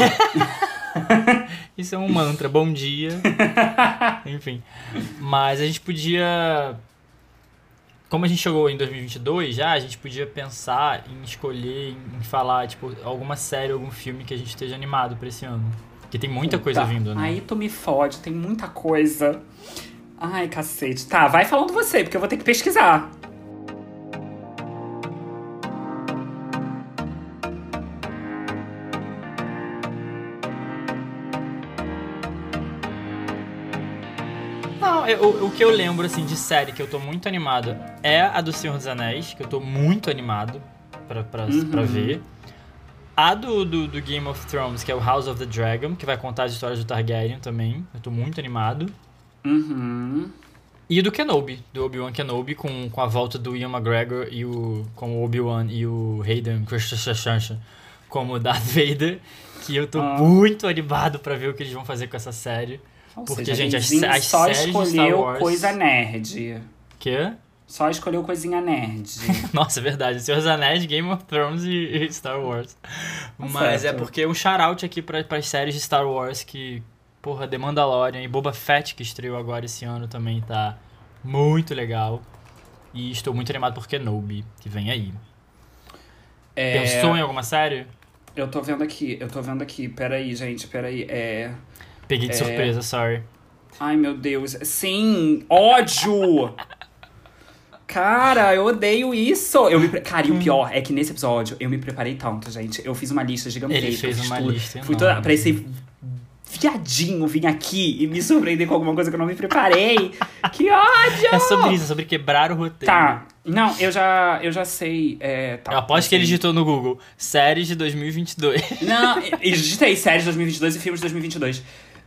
Isso é um mantra, bom dia. Enfim. Mas a gente podia... Como a gente chegou em 2022 já, a gente podia pensar em escolher, em falar, tipo, alguma série, algum filme que a gente esteja animado pra esse ano. Porque tem muita coisa vindo, né? Aí tu me fode, tem muita coisa. Ai, cacete. Tá, vai falando você, porque eu vou ter que pesquisar. Não, o que eu lembro, assim, de série que eu tô muito animado é a do Senhor dos Anéis, que eu tô muito animado pra ver. A do Game of Thrones, que é o House of the Dragon, que vai contar as histórias do Targaryen também. Eu tô muito animado. Uhum. E do Kenobi, do Obi-Wan Kenobi, com a volta do Ian McGregor com o Obi-Wan e o Hayden Christensen como Darth Vader, que eu tô muito animado pra ver o que eles vão fazer com essa série. Ou Porque, seja, gente, Guizinho as só séries de Star escolheu Wars... coisa nerd. Quê? Só escolheu coisinha nerd. Nossa, é verdade. Senhor dos Anéis, Game of Thrones e Star Wars. Mas certo. é porque um shout-out aqui pras séries de Star Wars que... Porra, The Mandalorian e Boba Fett, que estreou agora esse ano, também tá muito legal. E estou muito animado por Kenobi, que vem aí. Pensou em alguma série? Eu tô vendo aqui. Peraí, gente, peraí. Peguei de surpresa, sorry. Ai, meu Deus. Sim, ódio! Cara, eu odeio isso. Cara, e o pior é que nesse episódio eu me preparei tanto, gente. Eu fiz uma lista gigantesca. Ele fez uma lista Fui enorme. pra esse viadinho vir aqui e me surpreender com alguma coisa que eu não me preparei. Que ódio! É sobre isso, é sobre quebrar o roteiro. Tá. Não, eu já sei. Tá, Eu aposto que ele digitou no Google séries de 2022. Não, eu digitei séries de 2022 e filmes de 2022.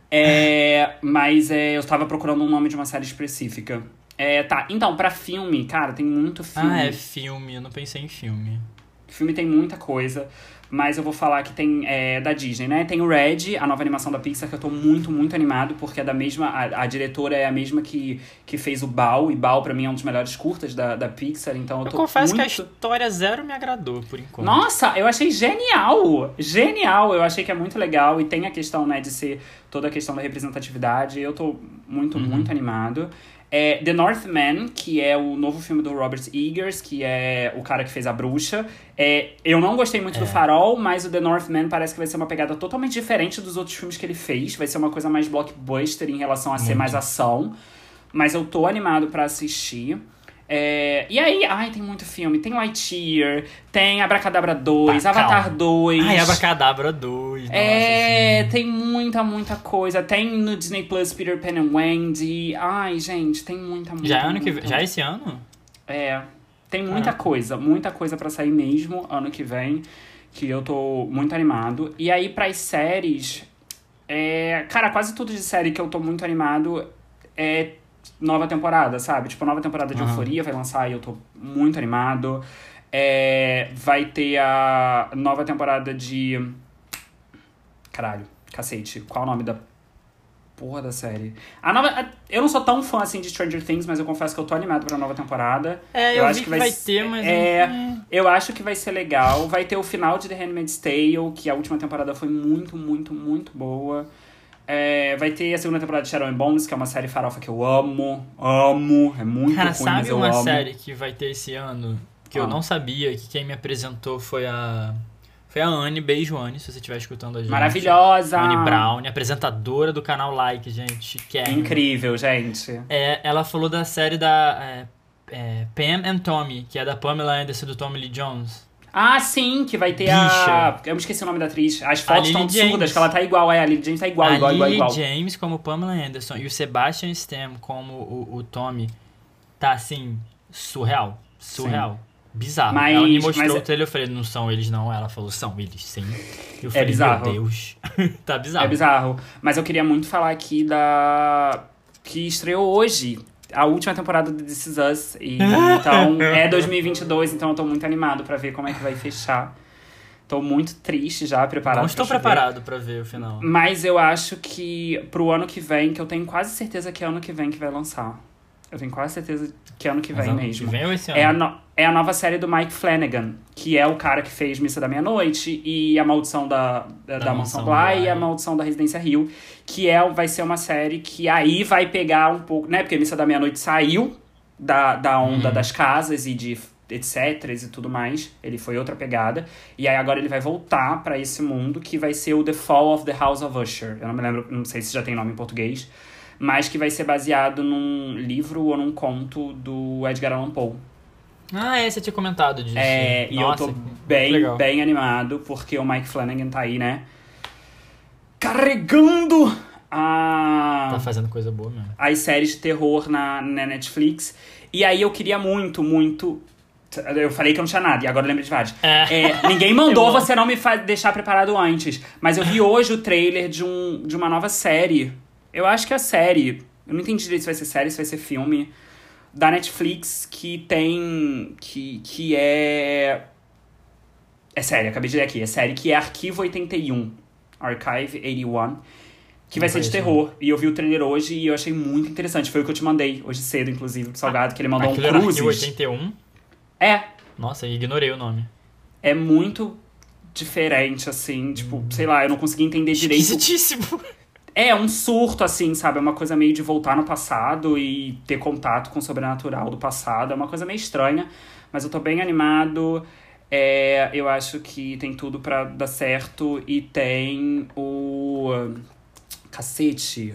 Mas eu tava procurando um nome de uma série específica. Tá, então, pra filme, cara, tem muito filme. Filme, eu não pensei em filme. Filme tem muita coisa, mas eu vou falar que tem da Disney, né? Tem o Red, a nova animação da Pixar, que eu tô muito, muito animado, porque é da mesma. A diretora é a mesma que fez o Bao, e Bao pra mim é um dos melhores curtas da Pixar, então eu tô confesso muito... que a história zero me agradou, por enquanto. Nossa, eu achei genial! Genial! Eu achei que é muito legal, e tem a questão, né, de ser toda a questão da representatividade, eu tô muito, muito animado. The Northman, que é o novo filme do Robert Eggers, que é o cara que fez A Bruxa. Eu não gostei muito do Farol, mas o The Northman parece que vai ser uma pegada totalmente diferente dos outros filmes que ele fez. Vai ser uma coisa mais blockbuster em relação a ser mais ação. Mas eu tô animado pra assistir. E aí, tem muito filme. Tem Lightyear, tem Abracadabra 2, Avatar 2. Abracadabra 2. Tem muita coisa. Tem no Disney Plus Peter Pan and Wendy. Ai, gente, tem muita. Já é ano que vem? Já é esse ano? Tem muita coisa pra sair mesmo ano que vem, que eu tô muito animado. E aí, pras séries, cara, quase tudo de série que eu tô muito animado é nova temporada, sabe? Tipo, a nova temporada de Euphoria vai lançar e eu tô muito animado. Vai ter a nova temporada de... Caralho, cacete. Qual é o nome da porra da série? Eu não sou tão fã, assim, de Stranger Things, mas eu confesso que eu tô animado pra nova temporada. Eu acho que vai ter, mas... Eu acho que vai ser legal. Vai ter o final de The Handmaid's Tale, que a última temporada foi muito, muito, muito boa. Vai ter a segunda temporada de Shadow and Bones, que é uma série farofa que eu amo. É muito Cara, ruim, mas eu amo. Sabe uma série que vai ter esse ano, que eu não sabia, que quem me apresentou foi a Anne, beijo Anne, se você estiver escutando a gente. Maravilhosa! Anne Brown, apresentadora do canal Like, gente. Que é incrível, gente. Ela falou da série da Pam and Tommy, que é da Pamela Anderson, do Tommy Lee Jones. Ah, sim, que vai ter eu me esqueci o nome da atriz. As fotos estão absurdas, que ela tá igual. A Lily James tá igual. Lily James como Pamela Anderson e o Sebastian Stan como o Tommy. Tá, assim, surreal. Sim. Bizarro. Ela me mostrou o trailer, eu falei, não são eles não. Ela falou, são eles, sim. Eu falei, bizarro. Meu Deus. Tá bizarro. É bizarro. Mas eu queria muito falar aqui que estreou hoje. A última temporada do This Is Us. Então, 2022, então eu tô muito animado pra ver como é que vai fechar. Tô muito triste já, preparado. Não estou preparado pra ver o final. Mas eu acho que pro ano que vem, que eu tenho quase certeza que é ano que vem que vai lançar. Eu tenho quase certeza que é ano que vem mesmo. Que vem ou esse ano? É a nova série do Mike Flanagan, que é o cara que fez Missa da Meia-Noite e A Maldição da Mansão Bly e A Maldição da Residência Hill, que vai ser uma série que aí vai pegar um pouco, né? Porque Missa da Meia-Noite saiu da onda das casas e de etc e tudo mais. Ele foi outra pegada. E aí agora ele vai voltar pra esse mundo, que vai ser o The Fall of the House of Usher. Eu não me lembro, não sei se já tem nome em português, mas que vai ser baseado num livro ou num conto do Edgar Allan Poe. Você tinha comentado disso. E nossa, eu tô bem animado, porque o Mike Flanagan tá aí, né? Carregando Tá fazendo coisa boa mesmo. As séries de terror na Netflix. E aí eu queria muito, muito... Eu falei que eu não tinha nada, e agora eu lembro de vários. Ninguém mandou você não me deixar preparado antes. Mas eu vi hoje o trailer de uma nova série. Eu acho que é a série... Eu não entendi direito se vai ser série, se vai ser filme... Da Netflix, que tem... Que é... É série, acabei de ler aqui. É série que é Arquivo 81. Archive 81. Que vai ser de terror. E eu vi o trailer hoje e eu achei muito interessante. Foi o que eu te mandei hoje cedo, inclusive, pro Salgado. Que ele mandou um Cruzes. Arquivo 81? Nossa, eu ignorei o nome. É muito diferente, assim. Tipo, sei lá, eu não consegui entender direito. Esquisitíssimo. É um surto, assim, sabe? É uma coisa meio de voltar no passado e ter contato com o sobrenatural do passado. É uma coisa meio estranha, mas eu tô bem animado. Eu acho que tem tudo pra dar certo. E tem o... Cacete.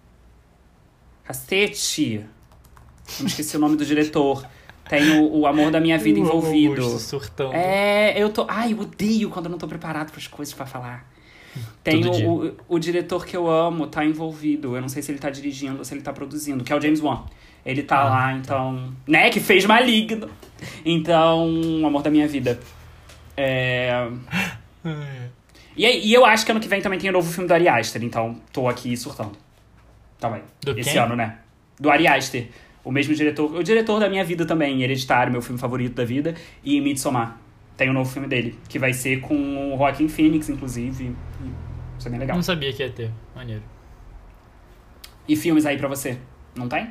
Eu me esqueci o nome do diretor. Tem o amor da minha vida envolvido. Surtando. Eu odeio quando eu não tô preparado pras coisas pra falar. Tem o diretor que eu amo, tá envolvido. Eu não sei se ele tá dirigindo ou se ele tá produzindo, que é o James Wan. Ele tá lá, então... Né? Que fez Maligno. Então, o amor da minha vida. E eu acho que ano que vem também tem o novo filme do Ari Aster. Então, tô aqui surtando. Também. Esse ano, né? Do Ari Aster. O mesmo diretor. O diretor da minha vida também. Hereditário, meu filme favorito da vida. E Midsommar. Tem o novo filme dele. Que vai ser com o Joaquin Phoenix, inclusive. Isso é bem legal. Não sabia que ia ter. Maneiro. E filmes aí pra você? Não tem?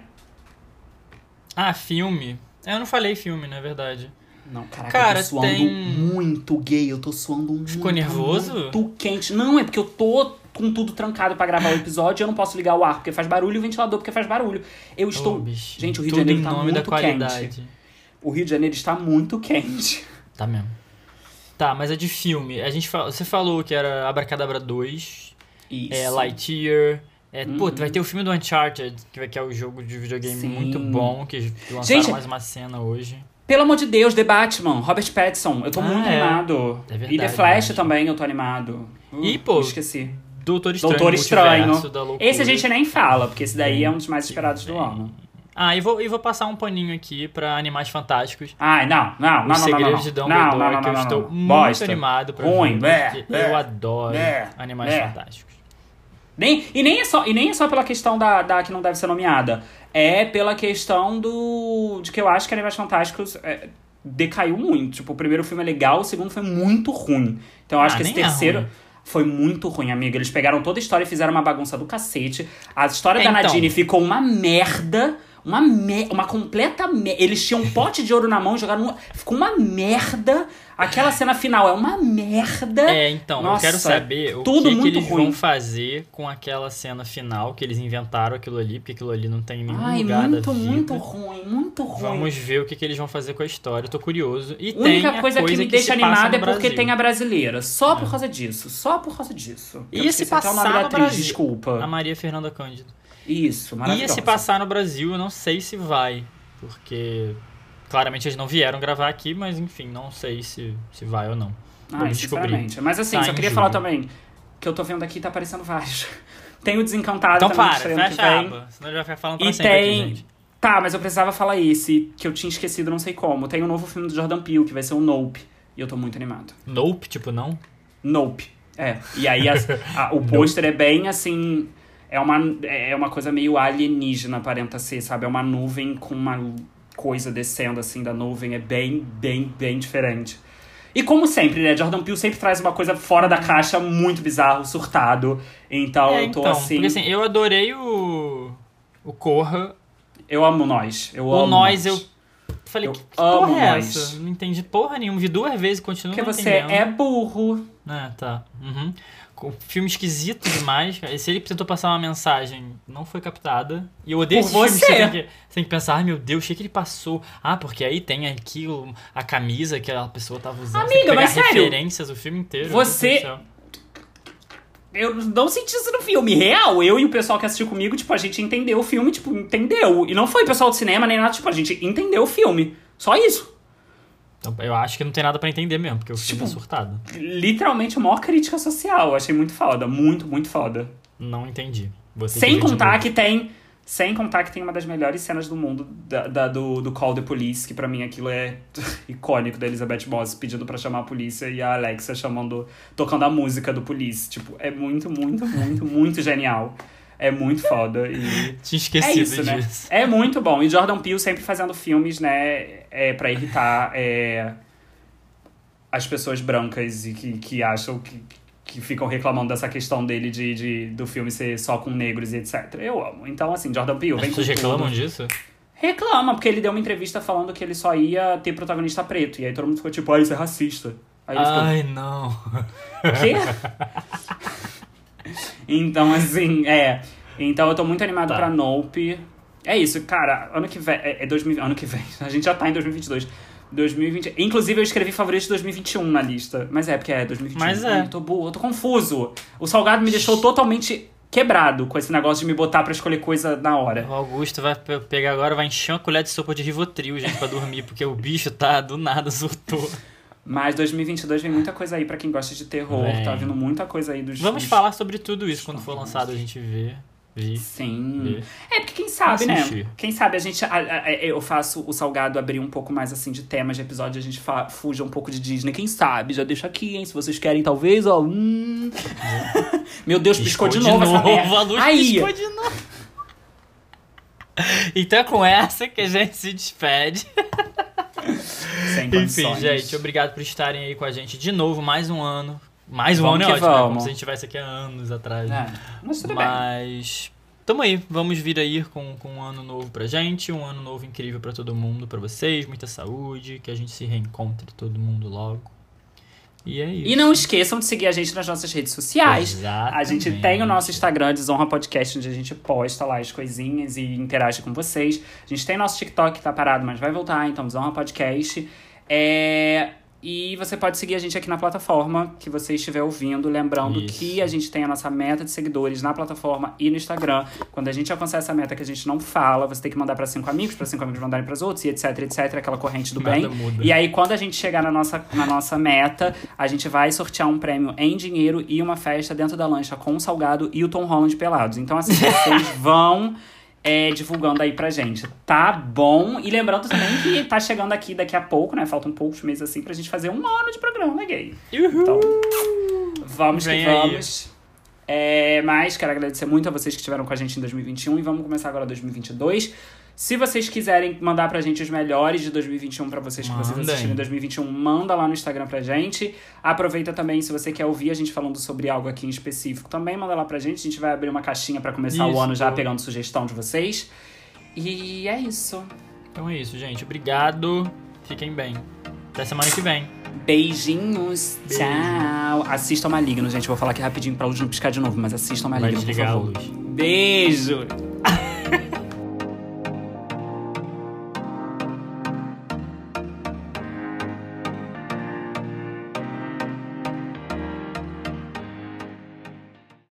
Filme? Eu não falei filme, na verdade. Não, caraca, cara, eu tô suando muito gay. Eu tô suando muito. Ficou nervoso? Muito quente. Não, é porque eu tô com tudo trancado pra gravar o episódio e eu não posso ligar o ar porque faz barulho e o ventilador porque faz barulho. Eu estou... Gente, o Rio de Janeiro tá muito quente. O Rio de Janeiro está muito quente. Tá mesmo. Tá, mas é de filme. Você falou que era Abracadabra 2. Isso. Lightyear. Vai ter o filme do Uncharted, que é o jogo de videogame muito bom, que lançaram mais uma cena hoje. Pelo amor de Deus, The Batman, Robert Pattinson. Eu tô muito animado. É verdade, e The Flash também, eu tô animado. Esqueci. Doutor Estranho. Esse a gente nem fala, porque esse daí é um dos mais esperados do ano. E vou passar um paninho aqui pra Animais Fantásticos. Não. O Segredo de Dumbledore, que eu estou muito animado pra ver, porque eu adoro Animais Fantásticos. E nem é só pela questão da que não deve ser nomeada. É pela questão de que eu acho que Animais Fantásticos decaiu muito. Tipo, o primeiro filme é legal, o segundo foi muito ruim. Então eu acho que esse terceiro... Foi muito ruim, amiga. Eles pegaram toda a história e fizeram uma bagunça do cacete. A história da Nadine ficou uma merda. Uma completa merda. Eles tinham um pote de ouro na mão e jogaram... Ficou uma merda. Aquela cena final é uma merda. Nossa, eu quero saber o que eles vão fazer com aquela cena final, que eles inventaram aquilo ali, porque aquilo ali não tem nenhum lugar da vida. Muito ruim. Vamos ver o que eles vão fazer com a história, eu tô curioso. E a única coisa que me deixa animada é porque Brasil. Tem a brasileira. Só por causa disso. E se passar no Brasil? Desculpa. A Maria Fernanda Cândido. Isso, maravilhosa. E se passar no Brasil, eu não sei se vai, porque... Claramente eles não vieram gravar aqui, mas enfim, não sei se vai ou não. Vamos descobrir. Mas assim, só queria falar também que eu tô vendo aqui, tá aparecendo vários. Tem o Desencantado então também. Então fecha a aba, senão ele vai ficar falando pra sempre aqui, gente. Tá, mas eu precisava falar esse, que eu tinha esquecido não sei como. Tem um novo filme do Jordan Peele, que vai ser o Nope, e eu tô muito animado. Nope? Tipo não? Nope, E aí o pôster é bem assim... É uma coisa meio alienígena, aparenta ser, sabe? É uma nuvem com uma... coisa descendo assim da nuvem, é bem diferente. E como sempre, né, Jordan Peele sempre traz uma coisa fora da caixa, muito bizarro, surtado. Então eu tô assim... Porque assim, eu adorei o Corra. Eu amo Nós. Eu falei, que porra é essa? Não entendi porra nenhuma, vi 2 vezes e continuo não entendendo. Porque você é burro. Tá. Filme esquisito demais. Se ele tentou passar uma mensagem, não foi captada. E eu odeio esse filme que você tem que pensar, meu Deus, o que ele passou? Porque aí tem aquilo, a camisa que a pessoa tava usando. Amiga, mas sério, referências o filme inteiro. Eu não senti isso no filme. Real, eu e o pessoal que assistiu comigo, tipo, a gente entendeu o filme, tipo, entendeu. E não foi o pessoal do cinema nem nada, tipo, a gente entendeu o filme. Só isso. Então, eu acho que não tem nada pra entender mesmo, porque o filme é surtado. Literalmente a maior crítica social. Eu achei muito foda. Muito foda. Não entendi. Sem contar que tem uma das melhores cenas do mundo do Call the Police, que pra mim aquilo é icônico, da Elizabeth Moss pedindo pra chamar a polícia e a Alexa tocando a música do Police. Tipo, é muito genial. É muito foda. E tinha esquecido disso. Né? É muito bom. E Jordan Peele sempre fazendo filmes, né, pra irritar as pessoas brancas e que acham que ficam reclamando dessa questão dele do filme ser só com negros e etc. Eu amo. Então, assim, Jordan Peele vem com tudo. As pessoas reclamam disso? Reclama, porque ele deu uma entrevista falando que ele só ia ter protagonista preto. E aí todo mundo ficou tipo, isso é racista. Aí ele ficou, não. O quê? Então, assim, Então eu tô muito animado pra Nope. É isso, cara. Ano que vem. Ano que vem. A gente já tá em 2022. 2020. Inclusive, eu escrevi favoritos de 2021 na lista. Mas porque é 2021. Mas Ai, eu tô confuso. O Salgado me deixou totalmente quebrado com esse negócio de me botar pra escolher coisa na hora. O Augusto vai pegar agora, vai encher uma colher de sopa de Rivotril, gente, pra dormir, porque o bicho tá do nada, surtou. Mas 2022 vem muita coisa aí pra quem gosta de terror. Tá vindo muita coisa aí dos... Vamos falar sobre tudo isso quando for lançado, a gente vê. Sim. É porque quem sabe, né? Quem sabe a gente... eu faço o Salgado abrir um pouco mais, assim, de temas de episódio. A gente fuja um pouco de Disney. Quem sabe? Já deixa aqui, hein? Se vocês querem, talvez, ó. Meu Deus, piscou de novo essa merda. A luz piscou de novo. Então é com essa que a gente se despede. Sem condições. Enfim, gente, obrigado por estarem aí com a gente de novo. Mais um ano. Mais um ano é ótimo, né? Como se a gente tivesse aqui há anos atrás. Mas tudo bem. Mas tamo aí, vamos vir aí com um ano novo pra gente, um ano novo incrível pra todo mundo, pra vocês, muita saúde, que a gente se reencontre todo mundo logo. E é isso. E não esqueçam de seguir a gente nas nossas redes sociais. Exatamente. A gente tem o nosso Instagram, Desonra Podcast, onde a gente posta lá as coisinhas e interage com vocês. A gente tem nosso TikTok que tá parado, mas vai voltar, então Desonra Podcast. E você pode seguir a gente aqui na plataforma que você estiver ouvindo. Lembrando que a gente tem a nossa meta de seguidores na plataforma e no Instagram. Quando a gente alcançar essa meta que a gente não fala, você tem que mandar para 5 amigos mandarem para os outros, e etc, etc. Aquela corrente do bem. E aí, quando a gente chegar na nossa meta, a gente vai sortear um prêmio em dinheiro e uma festa dentro da lancha com o Salgado e o Tom Holland pelados. Então, assim, vocês vão... divulgando aí pra gente, tá bom? E lembrando também que tá chegando aqui daqui a pouco, né? Faltam poucos meses assim pra gente fazer 1 ano de programa, né, gay? Uhul. Então, vamos Vem que vamos. Mas quero agradecer muito a vocês que estiveram com a gente em 2021 e vamos começar agora 2022. Se vocês quiserem mandar pra gente os melhores de 2021 pra vocês, que vocês assistiram em 2021, manda lá no Instagram pra gente. Aproveita também, se você quer ouvir a gente falando sobre algo aqui em específico, também manda lá pra gente. A gente vai abrir uma caixinha pra começar o ano já pegando sugestão de vocês. E é isso. Então é isso, gente. Obrigado. Fiquem bem. Até semana que vem. Beijinhos. Tchau. Assistam Maligno, gente. Vou falar aqui rapidinho pra luz não piscar de novo, mas assistam Maligno, por favor. Vai desligar a luz. Beijo.